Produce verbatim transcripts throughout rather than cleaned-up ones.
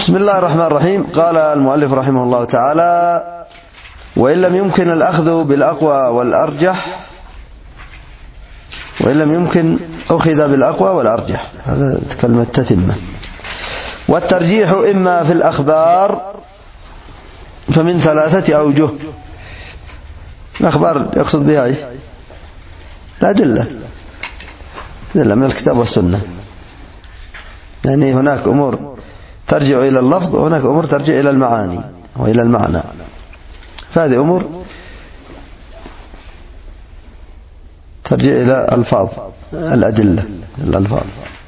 بسم الله الرحمن الرحيم. قال المؤلف رحمه الله تعالى: وإن لم يمكن الأخذ بالأقوى والأرجح وإن لم يمكن أخذ بالأقوى والأرجح، هذا كلمة تتمة. والترجيح إما في الأخبار فمن ثلاثة أوجه. الأخبار يقصد بها إيش؟ الأدلة، أدلة من الكتاب والسنة. يعني هناك أمور ترجع إلى اللفظ وهناك أمور ترجع إلى المعاني وإلى المعنى، فهذه أمور ترجع إلى ألفاظ الأدلة الألفاظ.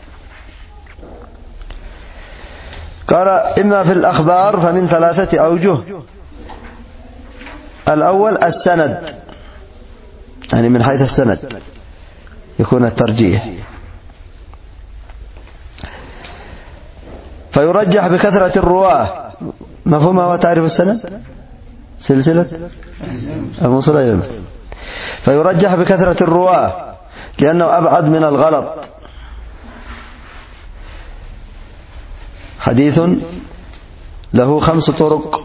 قال: إما في الأخبار فمن ثلاثة أوجه. الأول السند، يعني من حيث السند يكون الترجيح، فيرجح بكثرة الرواة. مفهوم وتعرف السند؟ سلسلة الموصلة إلى المتن. فيرجح بكثرة الرواة لأنه أبعد من الغلط. حديث له خمس طرق،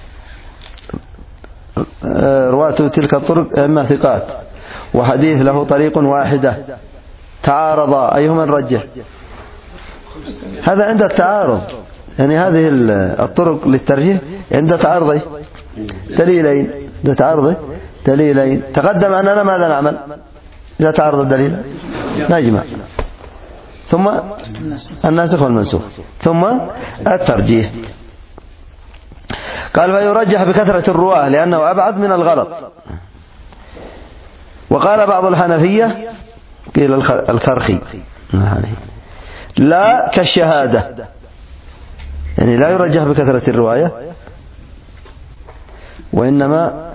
رواة تلك الطرق إما ثقات، وحديث له طريق واحدة تعارضا، أيهما نرجح؟ هذا عند التعارض، يعني هذه الطرق للترجيح عند تعارض دليلين، عند تعارض دليلين. تقدم أننا ماذا نعمل إذا تعارض الدليل؟ نجمع، ثم الناسخ والمنسوخ، ثم الترجيح. قال: فيرجح بكثرة الرواة لأنه أبعد من الغلط. وقال بعض الحنفية، قيل الكرخي، لا كالشهادة، يعني لا يرجح بكثرة الرواية، وإنما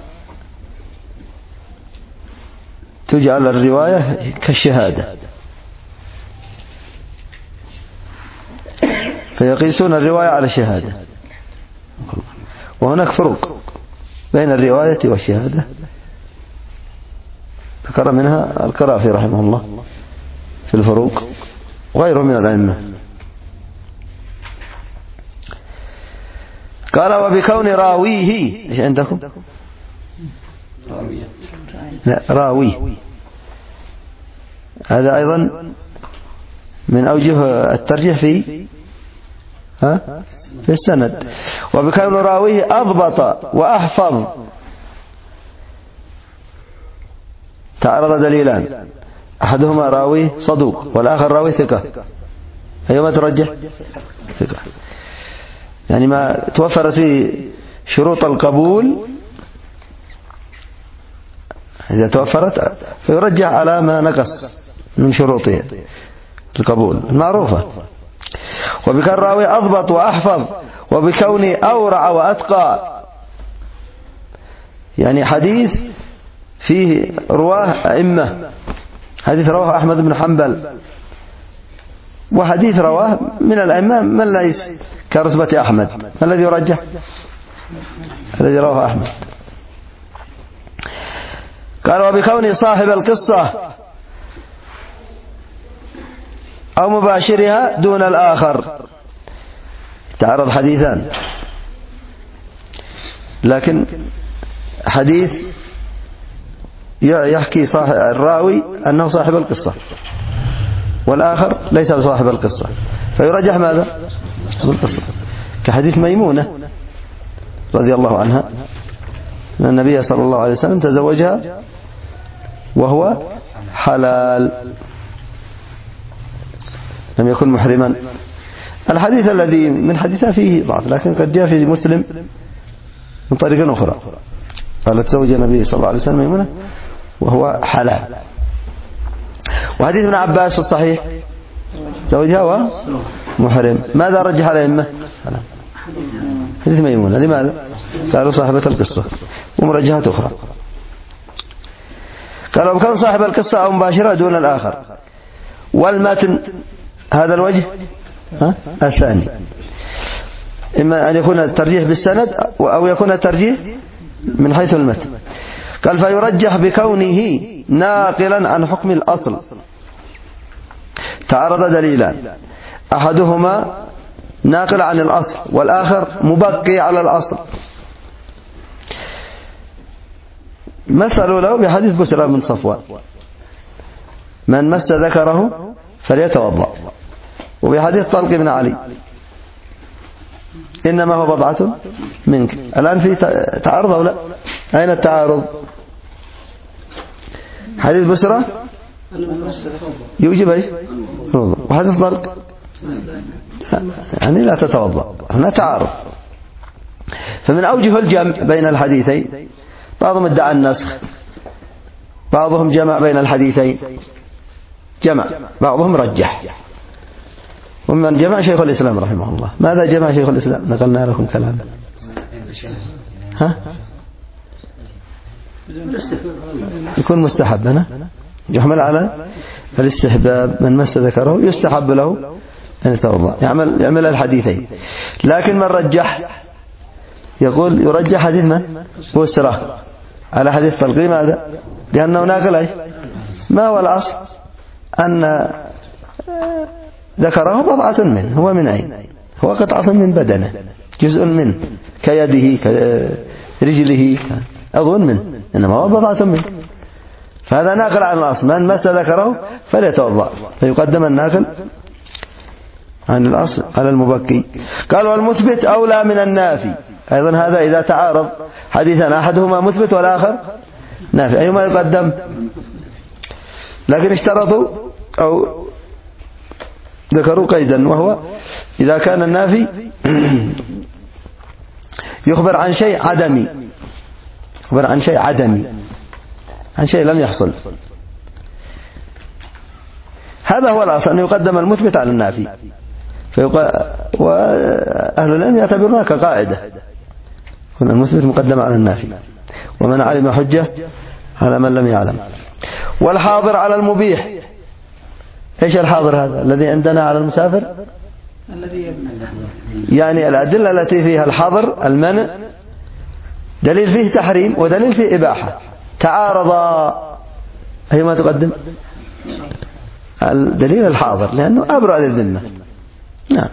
تجعل الرواية كالشهادة، فيقيسون الرواية على الشهادة. وهناك فرق بين الرواية والشهادة، ذكر منها القرافي رحمه الله في الفروق وغيره من الأئمة. قال: وبكون راويه، ايش عندكم؟ لا، راوي، هذا أيضا من أوجه الترجيح في ها في السند. وبكون راويه أضبط وأحفظ. تعرض دليلان، أحدهما راوي صدوق والآخر راوي ثقة، أيهما ترجح؟ ثقة. يعني ما توفرت فيه شروط القبول، إذا توفرت فيرجح على ما نقص من شروطه القبول المعروفة. وبكون راوي أضبط وأحفظ، وبكوني أورع وأتقى، يعني حديث فيه رواه أئمة، حديث رواه أحمد بن حنبل، وحديث رواه من الأئمة من ليس كرتبة أحمد، ما الذي يرجح؟ الذي رواه أحمد. قال: وبكون صاحب القصة أو مباشرها دون الآخر. تعرض حديثان، لكن حديث يحكي صاحب الراوي أنه صاحب القصة، والآخر ليس بصاحب القصة، فيرجح ماذا؟ القصة. كحديث ميمونة رضي الله عنها أن النبي صلى الله عليه وسلم تزوجها وهو حلال، لم يكن محرما. الحديث الذي من حديثها فيه ضعف، لكن قد جاء في مسلم من طريق أخرى، قال تزوج النبي صلى الله عليه وسلم ميمونة وهو حلال. وحديث ابن عباس الصحيح زوجها ومحرم. ماذا رجح الأئمة؟ حديث ميمونة. لماذا؟ قالوا صاحبة القصة، ومرجحات أخرى. قالوا كان صاحب القصة أو مباشرة دون الآخر. والمتن هذا الوجه ها؟ الثاني، إما أن يكون الترجيح بالسند أو يكون الترجيح من حيث المتن. قال: فيرجح بكونه ناقلا عن حكم الأصل. تعرض دليلان، أحدهما ناقل عن الأصل، والآخر مبقي على الأصل. مثلوا له بحديث بسرى بن صفوان: من مس ذكره فليتوضأ، وبحديث طلق بن علي: إنما هو بضعة منك. الآن في تعارض أو لا؟ أين التعارض؟ حديث بسرى يوجب ايش؟ الوضوء، وحديث طلق يعني لا تتوضأ. هنا تعارض. فمن أوجه الجمع بين الحديثين، بعضهم ادعى النسخ، بعضهم جمع بين الحديثين جمع، بعضهم رجح. ومن جمع شيخ الإسلام رحمه الله. ماذا جمع شيخ الإسلام؟ نقلنا لكم كلام. ها؟ يكون مستحب. هنا يحمل على الاستحباب. من مس ذكره يستحب له أن يتوضأ، يعمل يعمل الحديثين. لكن من رجح يقول يرجح حديث من؟ بسرى على حديث طلق. لماذا؟ لأنه ناقل ايش؟ ما هو الأصل؟ أن ذكره بضعة منه. هو من أين؟ هو قطعة من بدنه، جزء منه، كيده كرجله، أظن منه، إنما هو بضعة منه. فهذا ناقل عن الأصل: من مس ذكره فليتوضأ، فيقدم الناقل عن الأصل على المبكي. قال: والمثبت أولى من النافي. أيضا هذا إذا تعارض حديثا أحدهما مثبت والآخر نافي، أيهما يقدم؟ لكن اشترطوا أو ذكروا قيدا، وهو إذا كان النافي يخبر عن شيء عدمي، يخبر عن شيء عدمي، عن شيء لم يحصل. هذا هو الأصل، أن يقدم المثبت على النافي. وأهل العلم يعتبرونها كقاعدة، هنا المثبت مقدم على النافي، ومن علم حجة على من لم يعلم. والحاضر على المبيح. ايش الحاضر هذا؟ الذي عندنا على المسافر، يعني الأدلة التي فيها الحظر المنع، دليل فيه تحريم ودليل فيه إباحة، تعارضا، أيما تقدم؟ الدليل الحاضر، لأنه أبرأ للذمة. نعم.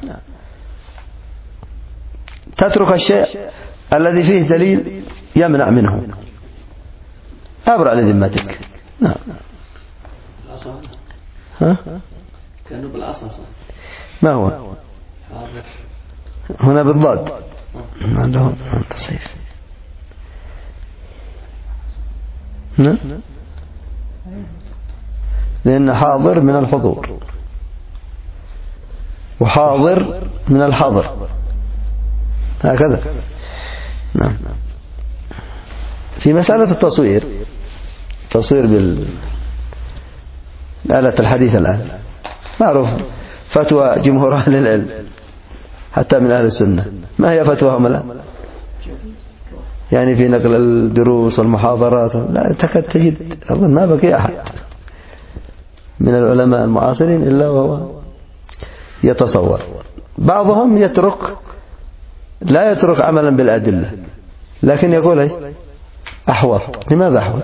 تترك الشيء الذي فيه دليل يمنع منه، أبرأ لذمتك. نعم. ها؟ كأنه بالعصا. ما هو؟ هنا بالضاد، عندهم تصحيف. نعم. لأن حاضر من الحضور، وحاضر من الحظر، هكذا. نعم. في مسألة التصوير، تصوير بالآلة الحديثة الآن معروف فتوى جمهور أهل العلم حتى من أهل السنة. ما هي فتواهم الآن؟ يعني في نقل الدروس والمحاضرات لا تكاد تجد، أظن ما بقي أحد من العلماء المعاصرين إلا وهو يتصور. بعضهم يترك لا يترك عملا بالأدلة، لكن يقول ايه أحوط. لماذا أحوط؟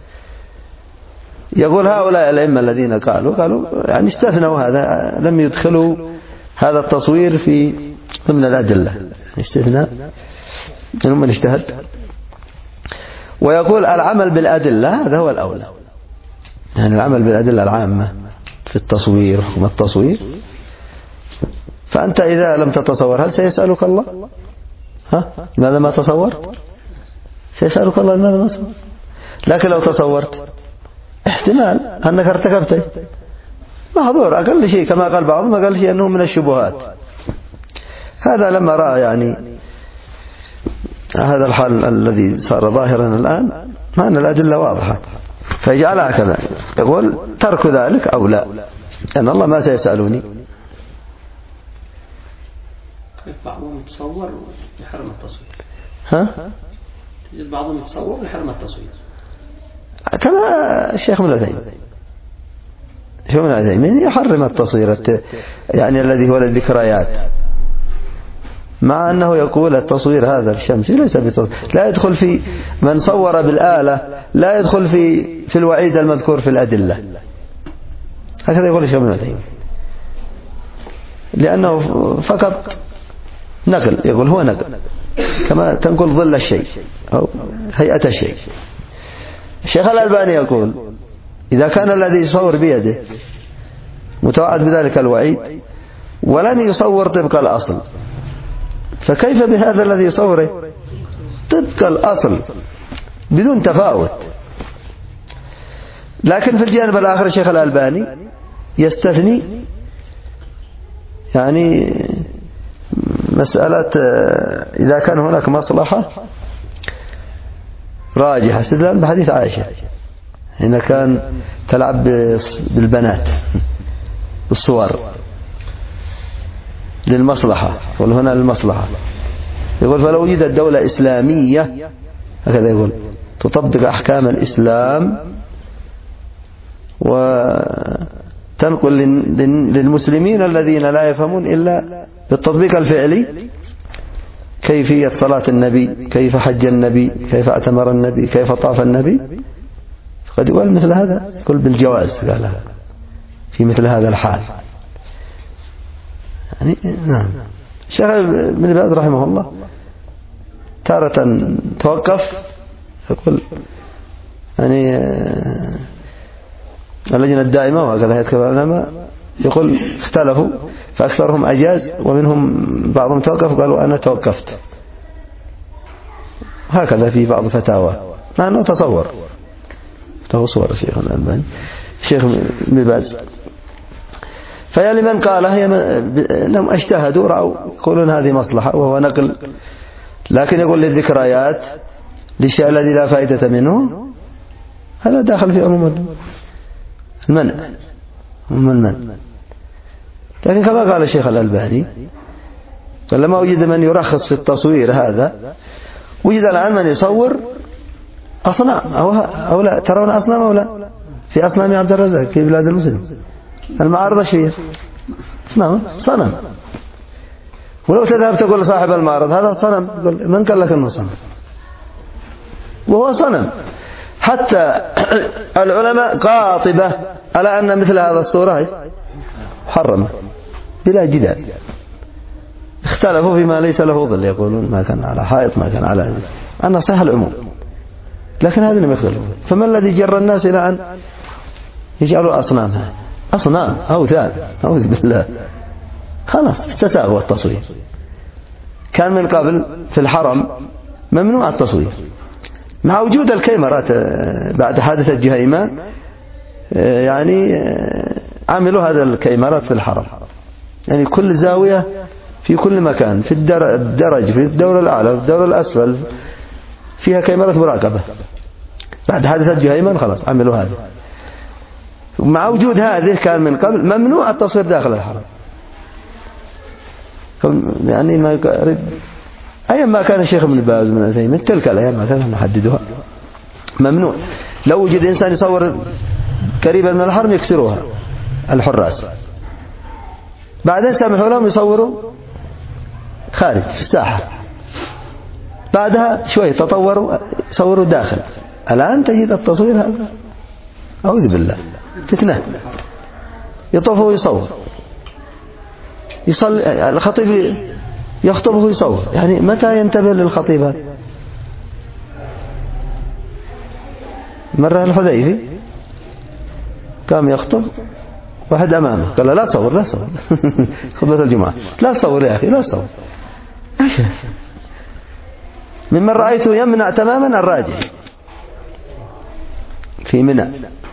يقول هؤلاء الأئمة الذين قالوا قالوا يعني استثنوا هذا، لم يدخلوا هذا التصوير في ضمن الأدلة، استثناء منهم من اجتهد. ويقول العمل بالأدلة هذا هو الأولى، يعني العمل بالأدلة العامة في التصوير، حكم التصوير. فأنت إذا لم تتصور هل سيسألك الله؟ ها؟ لماذا ما تصورت؟ سيسألك الله لماذا ما تصورت؟ لكن لو تصورت احتمال أنك ارتكبت محظور أقل شيء، كما قال بعضهم أقل شيء أنه من الشبهات. هذا لما رأى يعني هذا الحال الذي صار ظاهرا الآن، ما أن الأدلة واضحة، فيجعلها كذا. يقول ترك ذلك أولى، أن الله ما سيسألني. بعضهم يتصور ويحرم التصوير. ها؟ تجد بعضهم يتصور ويحرم التصوير، كما الشيخ ابن عثيمين، الشيخ ابن عثيمين يحرم التصوير يعني الذي هو الذكريات، مع أنه يقول التصوير هذا الشمسي ليس بتصوير، لا يدخل في من صور بالآلة، لا يدخل في في الوعيد المذكور في الأدلة. هكذا يقول الشيخ ابن عثيمين، لأنه فقط نقل، يقول هو نقل كما تنقل ظل الشيء أو هيئة الشيء. الشيخ الألباني يقول إذا كان الذي يصور بيده متوعد بذلك الوعيد ولن يصور طبق الأصل، فكيف بهذا الذي يصوره طبق الأصل بدون تفاوت؟ لكن في الجانب الآخر الشيخ الألباني يستثني يعني مسألة إذا كان هناك مصلحة راجحة، استدلال بحديث عائشة حين كان تلعب بالبنات بالصور للمصلحة، يقول هنا للمصلحة، يقول فلو وجدت دولة إسلامية هكذا يقول تطبق أحكام الإسلام وتنقل للمسلمين الذين لا يفهمون إلا بالتطبيق الفعلي كيفية صلاة النبي، كيف حج النبي، كيف اعتمر النبي، كيف طاف النبي، فقد يقول مثل هذا يقول بالجواز قال في مثل هذا الحال. يعني نعم الشيخ ابن باز رحمه الله تارة توقف يقول يعني اللجنة الدائمة وهكذا هيئة كبار العلماء يقول اختلفوا فأكثرهم أجاز ومنهم بعضهم توقف وقالوا أنا توقفت، هكذا في بعض فتاوى مع أنه تصور له صور الشيخ الألباني الشيخ ابن باز. فيا لمن قال هي انهم اجتهدوا رأوا يقولون هذه مصلحة وهو نقل، لكن يقول للذكريات للشيء الذي لا فائدة منه هذا داخل في عموم المنع عموم المنع. لكن كما قال الشيخ الألباني قال لما وجد من يرخص في التصوير هذا وجد الآن من يصور أصنام أو, أو لا ترون أصنام أو لا في أصنام عبد الرزاق في بلاد المسلمين المعارض الشيء صنم صنم، ولو تذهب تقول لصاحب المعرض هذا صنم يقول من قال لك انه صنم وهو صنم. حتى العلماء قاطبة على أن مثل هذا الصورة محرمة بلا جدال، اختلفوا فيما ليس له ظل، يقولون ما كان على حائط ما كان على أن صحيح العموم، لكن هذا لم يختلفوا. فما الذي جر الناس إلى أن يجعلوا أصنامها أصنام أوثان أعوذ بالله؟ خلاص استساغوا التصوير. كان من قبل في الحرم ممنوع التصوير مع وجود الكاميرات بعد حادثة جهيمان، يعني عملوا هذا الكاميرات في الحرم، يعني كل زاوية في كل مكان في الدرج في الدور الأعلى في الدور الأسفل فيها كاميرات مراقبة. بعد حادثة جهيمان خلاص عملوا هذا. مع وجود هذه كان من قبل ممنوع التصوير داخل الحرم، يعني ما قريب أيام ما كان الشيخ ابن باز من عثيمين تلك الأيام ما كان نحددها ممنوع. لو وجد إنسان يصور قريبا من الحرم يكسروها الحراس، بعدين سمحوا لهم يصوروا خارج في الساحة، بعدها شوي تطوروا يصوروا داخل. الآن تجد التصوير هذا أعوذ بالله فتنة، يطوف ويصور، يصلي الخطيب يخطب ويصور، يعني متى ينتبه للخطيب هذا؟ مرة الحذيفي قام يخطب واحد أمامه قال لا تصور لا تصور خطبة الجمعة لا تصور يا أخي لا تصور. ممن رأيته يمنع تماما الراجع في منى،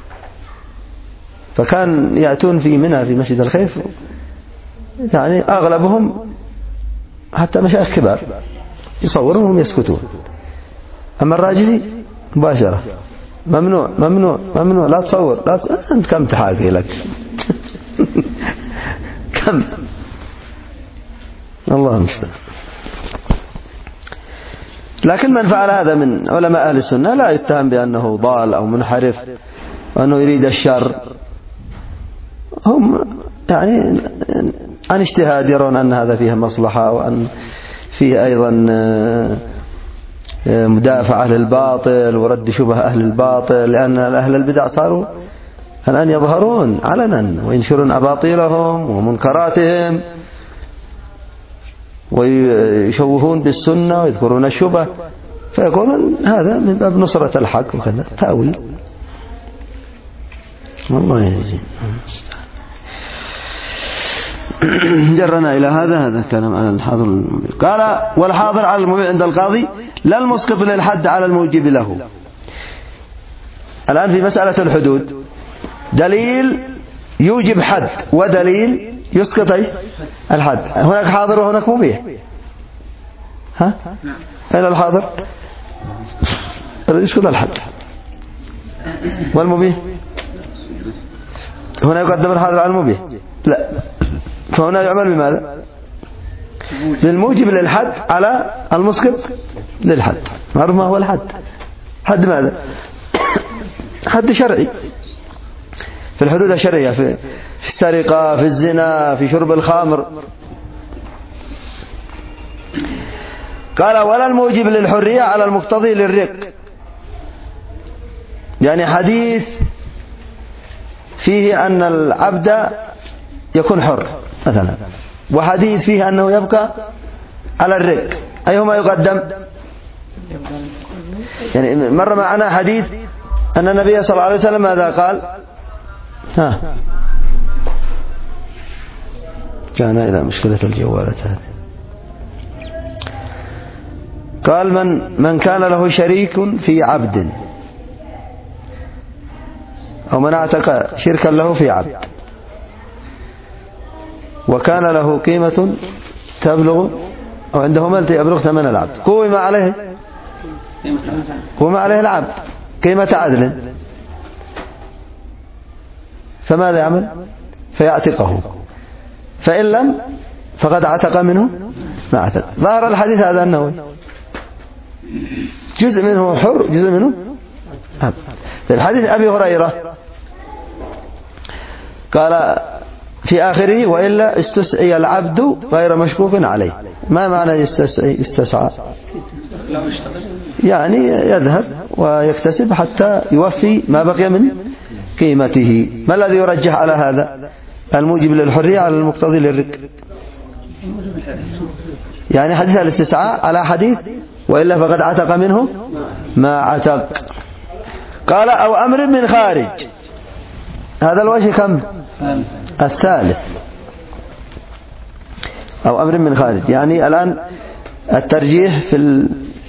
فكان يأتون في منى في مسجد الخيف يعني أغلبهم حتى مشايخ كبار يصورون وهم يسكتون، أما الراجلي مباشرة ممنوع ممنوع ممنوع لا تصور لا تصور. أنت كم تحاكي لك كم الله المستعان. لكن من فعل هذا من علماء أهل السنة لا يتهم بأنه ضال أو منحرف وأنه يريد الشر، هم يعني عن اجتهاد يرون أن هذا فيه مصلحة وأن فيه أيضا مدافعة للباطل ورد شبه أهل الباطل، لأن أهل البدع صاروا الآن يظهرون علنا وينشرون أباطيلهم ومنكراتهم ويشوهون بالسنة ويذكرون الشبه، فيقولون هذا من باب نصرة الحق وكذا، تأويل. والله يجزي. جرنا إلى هذا هذا كلام على الحاضر. قال والحاضر على المبيح عند القاضي لا المسقط للحد على الموجب له. الآن في مسألة الحدود دليل يوجب حد ودليل يسقط الحد، هناك حاضر وهناك مبيح. ها؟ أين الحاضر؟ يسقط الحد، والمبيح هنا يقدم الحاضر على المبيح؟ لا، فهنا يعمل بماذا؟ بالموجب للحد على المسقط للحد. معروف ما هو الحد؟ حد ماذا؟ حد شرعي في الحدود الشرعية، في في السرقة، في الزنا، في شرب الخمر. قال ولا الموجب للحرية على المقتضي للرق، يعني حديث فيه أن العبد يكون حر مثلا، وحديث فيه أنه يبقى على الرق، أيهما يقدم؟ يعني مر معنا حديث أن النبي صلى الله عليه وسلم ماذا قال؟ ها كان إلى مشكلة الجوالات هذه. قال من من كان له شريك في عبد، أو من اعتق شركا له في عبد وكان له قيمة تبلغ، أو عنده مال يبلغ ثمن العبد، قوم عليه قوم عليه العبد قيمة عدل، فماذا يعمل؟ فيعتقه، فإن لم فقد عتق منه ما عتق. ظهر الحديث هذا أنه جزء منه حر جزء منه عبد. طيب حديث أبي هريرة قال في آخره وإلا استسعي العبد غير مشكوك عليه. ما معنى يستسعي؟ استسعى يعني يذهب ويكتسب حتى يوفي ما بقي من قيمته. ما الذي يرجح على هذا؟ الموجب للحرية على المقتضي للرق، يعني حديث الاستسعاء على حديث وإلا فقد عتق منه ما عتق. قال أو أمر من خارج، هذا الوجه كم؟ الثالث. أو أمر من خارج، يعني الآن الترجيح في ال...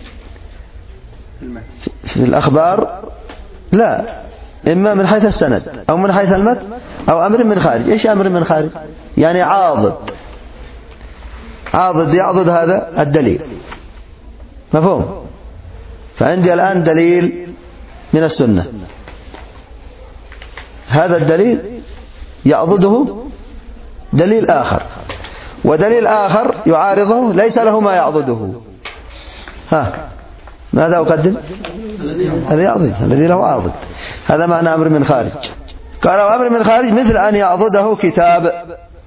في الأخبار لا، إما من حيث السند أو من حيث المتن أو أمر من خارج. إيش أمر من خارج؟ يعني عاضد، عاضد يعضد هذا الدليل، مفهوم؟ فعندي الآن دليل من السنة، هذا الدليل يعضده دليل آخر، ودليل آخر يعارضه ليس له ما يعضده. ها ماذا أقدم؟ الذي يعضد، الذي له عاضد، هذا معنى أمر من خارج. قال أمر من خارج مثل أن يعضده كتاب،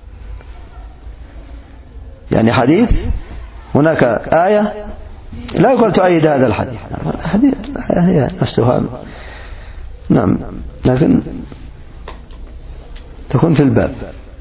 يعني حديث هناك آية لا يقول تؤيد هذا الحديث، الحديث هي نفسها نعم، لكن تكون في الباب.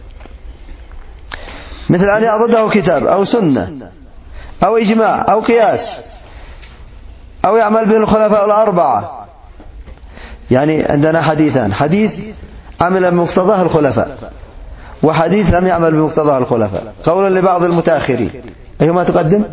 مثل أن يعضده كتاب أو سنة أو إجماع أو قياس أو يعمل به الخلفاء الأربعة. يعني عندنا حديثان، حديث عمل بمقتضاه الخلفاء وحديث لم يعمل بمقتضاه الخلفاء، قول لبعض المتأخرين، أيهما تقدم؟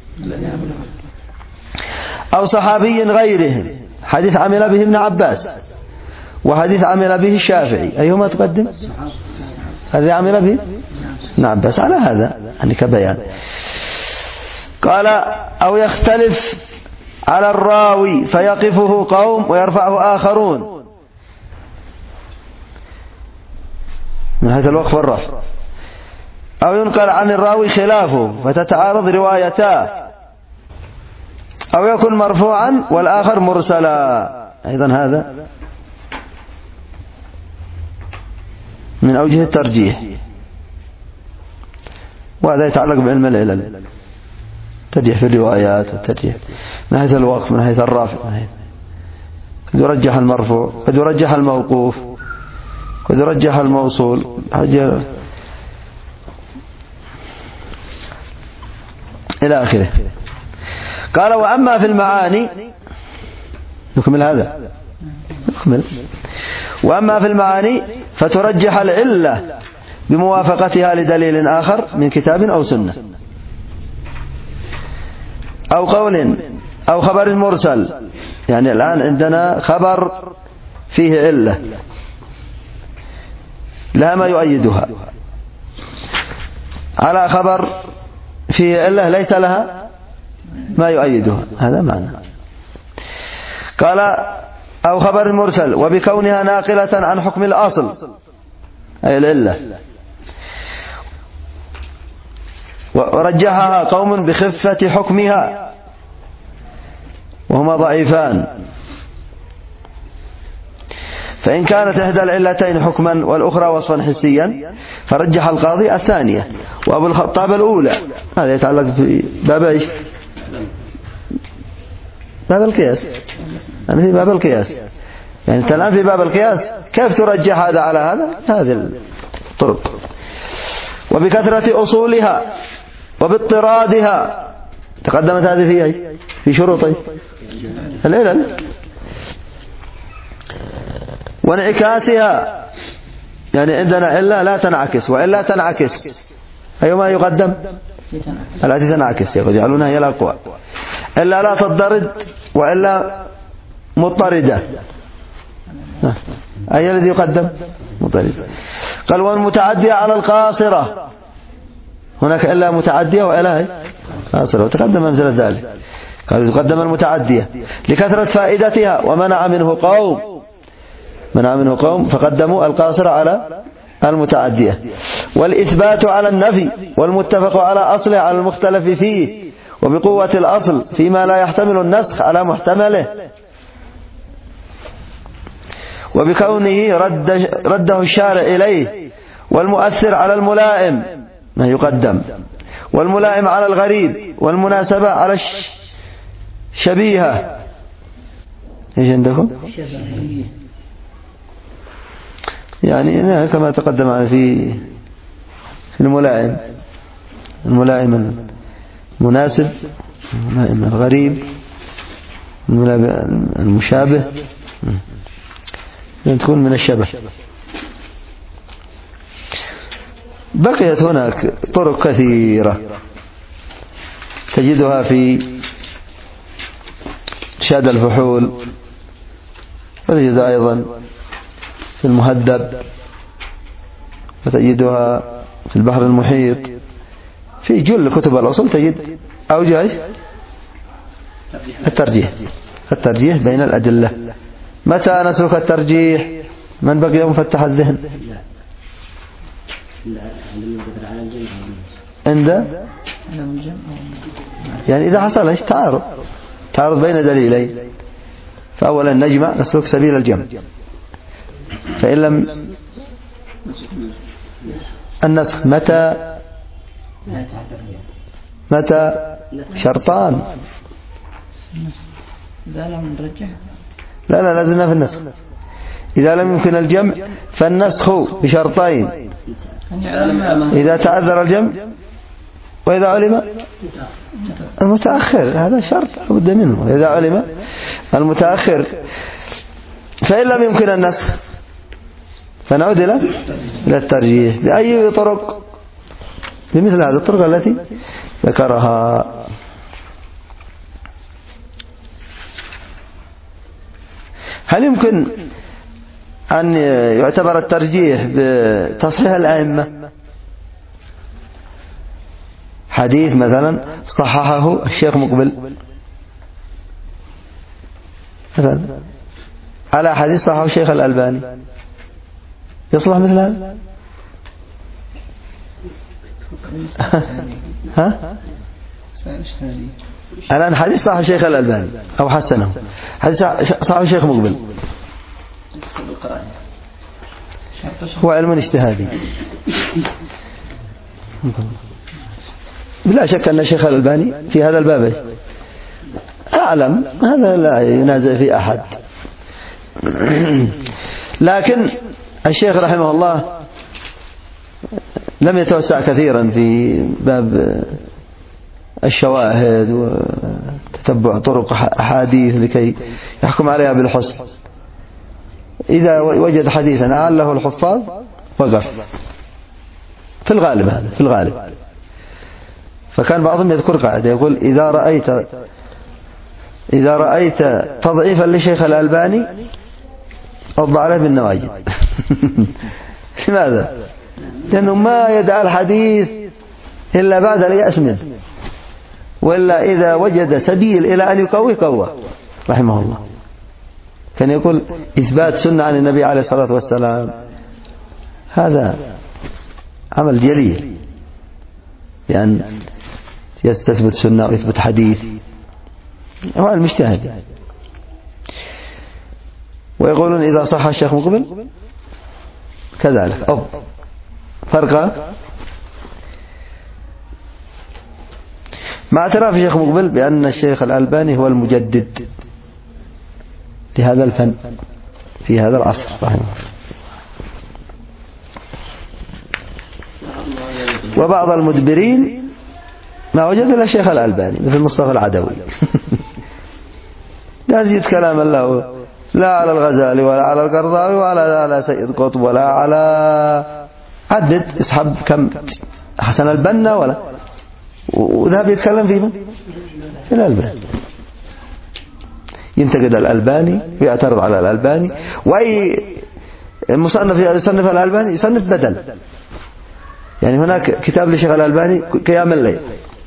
أو صحابي غيرهم، حديث عمل به ابن عباس وحديث عمل به الشافعي، أيهما تقدم؟ هذا عمل به ابن عباس، على هذا يعني كبيان. قال أو يختلف على الراوي فيقفه قوم ويرفعه آخرون، من حيث الوقف والرفع. أو ينقل عن الراوي خلافه فتتعارض روايتاه، أو يكون مرفوعا والآخر مرسلا، أيضا هذا من أوجه الترجيح، وهذا يتعلق بعلم العلل، ترجيح في الروايات والترجيح من حيث الوقف من حيث الرافع، قد يرجح المرفوع قد يرجح الموقوف قد يرجح الموصول. إلى آخره. قال وأما في المعاني، نكمل هذا نكمل. وأما في المعاني فترجح العلة بموافقتها لدليل آخر من كتاب أو سنة أو قول أو خبر مرسل. يعني الآن عندنا خبر فيه علة لها ما يؤيدها على خبر فيه علة ليس لها ما يؤيدها، هذا معنى. قال أو خبر مرسل وبكونها ناقلة عن حكم الأصل أي العلة، ورجحها قوم بخفة حكمها وهما ضعيفان. فإن كانت إحدى العلتين حكما والأخرى وصفا حسيا فرجح القاضي الثانية وأبو الخطاب الأولى. هذا يتعلق في باب إيش؟ باب القياس. يعني في باب القياس، يعني أنت الآن في باب القياس كيف ترجح هذا على هذا؟ هذه الطرق. وبكثرة أصولها وباضطرادها، تقدمت هذه في أي؟ في شروطي العلل. وانعكاسها، يعني عندنا علة لا تنعكس وإلا تنعكس، أيما يقدم؟ التي تنعكس، يجعلونها هي الأقوى. إلا لا تضطرد وإلا مضطردة، أي الذي يقدم؟ مضطرد. قال والمتعدية على القاصرة، هناك إلا متعدية وإلا قاصرة، وتقدم أمثلة ذلك. قال يقدم المتعدية لكثرة فائدتها، ومنع منه قوم منع منه قوم فقدموا القاصرة على المتعدية. والإثبات على النفي والمتفق على أصله على المختلف فيه، وبقوة الأصل فيما لا يحتمل النسخ على محتمله، وبكونه رد رده الشارع إليه. والمؤثر على الملائم ما يقدم، والملائم على الغريب، والمناسبة على الشبيهة. ايش عندكم؟ يعني كما تقدم في الملائم، الملائم المناسب، الملائم الغريب، المشابه، تكون من الشبه. بقيت هناك طرق كثيرة تجدها في شاد الفحول، وتجدها أيضا في المهذب، وتجدها في البحر المحيط، في جل كتب الأصول تجد أوجه الترجيح الترجيح بين الأدلة. متى نسلك الترجيح؟ من بقي مفتح الذهن؟ عند يعني إذا حصل ايش؟ تعارض تعارض بين دليلين، فأولا نجمع نسلك سبيل الجمع. فإن لم النسخ متى متى شرطان. إذا لم نرجح لا لا لازلنا في النسخ. إذا لم يمكن الجمع فالنسخ بشرطين: إذا تعذر الجمع، وإذا علم المتأخر، هذا شرط لابد منه، إذا علم المتأخر. فإن لم يمكن النسخ فنعود إلى الترجيح بأي طرق؟ بمثل هذه الطرق التي ذكرها. هل يمكن أن يعتبر الترجيح بتصحيح الأئمة؟ حديث مثلا صححه الشيخ مقبل مثلا على حديث صححه الشيخ الألباني، يصلح مثل هذا؟ ها؟ الآن حديث صححه الشيخ الألباني أو حسنه، حديث صححه الشيخ مقبل، هو علم اجتهادي. بلا شك أن الشيخ الألباني في هذا الباب أعلم، هذا لا ينازع في أحد. لكن الشيخ رحمه الله لم يتوسع كثيرا في باب الشواهد وتتبع طرق أحاديث لكي يحكم عليها بالحسن. إذا وجد حديثا أعله الحفاظ وقف في الغالب، هذا في الغالب. فكان بعضهم يذكر قاعدة يقول إذا رأيت إذا رأيت تضعيفا لشيخ الألباني أضع عليه بالنواجذ. لماذا؟ لأنه ما يدعى الحديث إلا بعد اليأس منه، وإلا إذا وجد سبيل إلى أن يقوي قوى رحمه الله. كان يقول إثبات سنة عن النبي عليه الصلاة والسلام هذا عمل جليل، لأن يستثبت سنة ويثبت حديث، هو المجتهد. ويقولون إذا صح الشيخ مقبل كذلك. أو فرقة مع اعتراف الشيخ مقبل بأن الشيخ الألباني هو المجدد لهذا الفن في هذا العصر رحمه الله. وبعض المدبرين ما وجد إلا الشيخ الألباني مثل مصطفى العدوي. لا يزيد كلام الله لا على الغزالي ولا على القرضاوي ولا على سيد قطب ولا على عدد اسحب كم حسن البنا ولا، وذهب يتكلم في من؟ في الألباني، ينتقد الألباني ويعترض على الألباني. وأي مصنف يصنف الألباني يصنف بدل، يعني هناك كتاب لشيخ الألباني قيام الليل،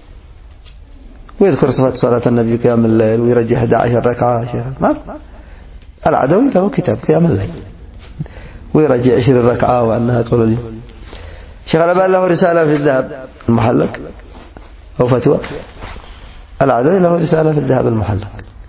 ويذكر صفات صلاة النبي قيام الليل ويرجح أحد عشر ركعة. شيخ ما العدوي له كتاب قيام الليل ويرجع عشرين ركعة وأنها قول لي. شيخ الألباني له رسالة في الذهب المحلق أو فتوى، العدوي له رسالة في الذهب المحلق.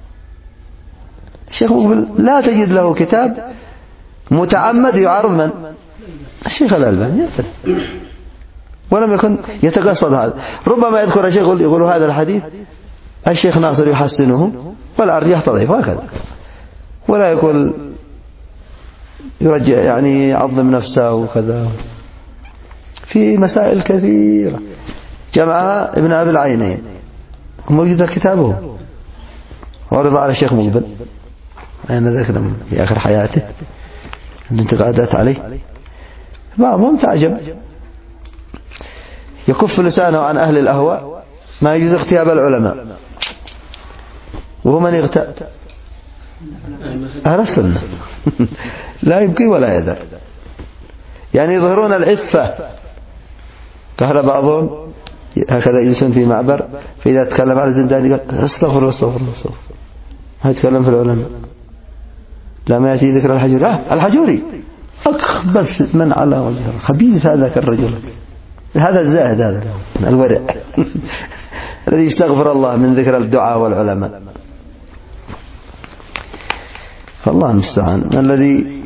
الشيخ مقبل لا تجد له كتاب متعمد يعارض من؟ الشيخ الألباني، ولم يكن يتقصد هذا. ربما يذكر الشيخ يقول هذا الحديث الشيخ ناصر يحسنه والأرجح تضعيف هكذا، ولا يقول يرجع يعني يعظم نفسه وكذا. في مسائل كثيرة جمعها ابن أبي العينين موجود كتابه ورضى على الشيخ مقبل، أنا ذكر في آخر حياته الانتقادات عليه. بعضهم تعجب يكف لسانه عن أهل الأهواء ما يجوز اغتياب العلماء، وهو من يغتاب أهل السنة لا يبكي ولا يذر، يعني يظهرون العفة. قال بعضهم هكذا يجلسون في معبر، فإذا تكلم على الزنداني قال استغفر استغفر استغفر، ما يتكلم في العلماء. لما يأتي ذكر الحجوري آه الحجوري أخبث من على وجهه، خبيث هذاك الرجل، هذا الزاهد، هذا الورع الذي يستغفر الله من ذكر الدعاء والعلماء. فالله المستعان. الذي